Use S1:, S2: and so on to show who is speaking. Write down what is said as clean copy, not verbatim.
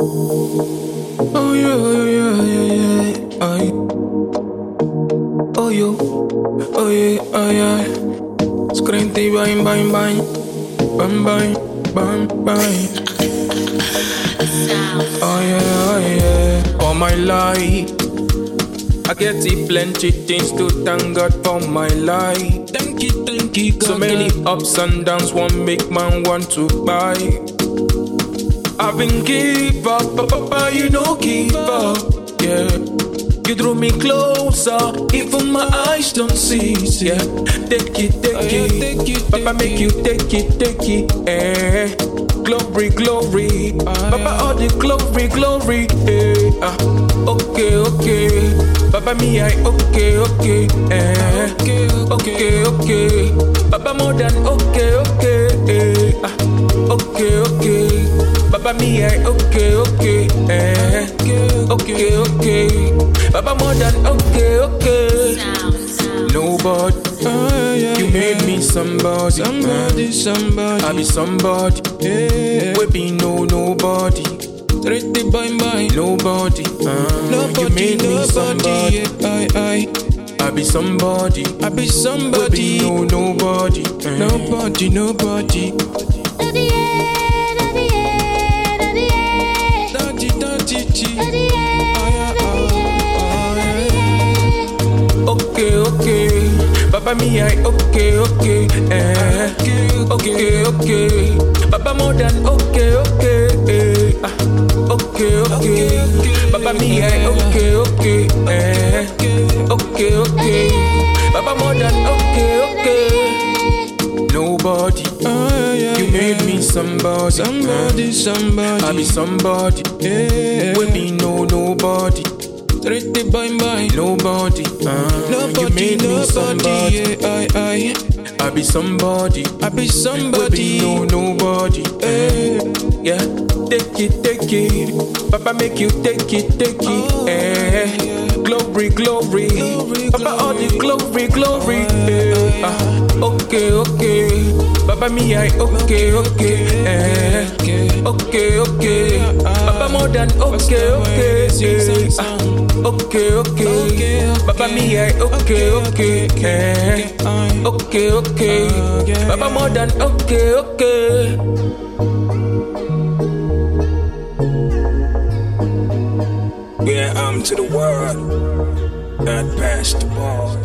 S1: Oh yeah, yeah, yeah, yeah. Aye. Oh yo, oh yeah, oh yeah. Skrenti bang bang bang, bang bang bang bang. Oh yeah, oh yeah. All my life, I get it plenty things to thank God for my life. Thank you, God. So many ups and downs, one make man want to buy. I've been give up, but you know give up, yeah. You drew me closer, even my eyes don't see, yeah. Take it, Papa make you take it, eh. Glory, glory, Papa all the glory, eh. Okay, Papa me I okay, eh. Okay, Papa more than okay, eh. Okay, Papa me I okay, eh. Okay, Papa more than okay. Nobody, you made me somebody. I be somebody, we be nobody. Treated by nobody, you made me somebody. I be somebody, we be nobody. Nobody. Okay, Papa me I okay, eh. Okay, Papa more than okay, eh. Okay, Papa me I okay, eh. Okay, Papa more than okay. Nobody, you made me somebody. I be somebody, we be nobody. Treated by nobody, you made me somebody. I be somebody, we be nobody. Yeah, take it, Papa make you take it, eh. Glory, Papa all the glory, eh. Okay, Papa me I okay, eh. Okay, Papa more than okay, eh. Okay, Papa me I okay, eh. Okay, Papa more than okay.
S2: Yeah, I'm to the world, not past the ball.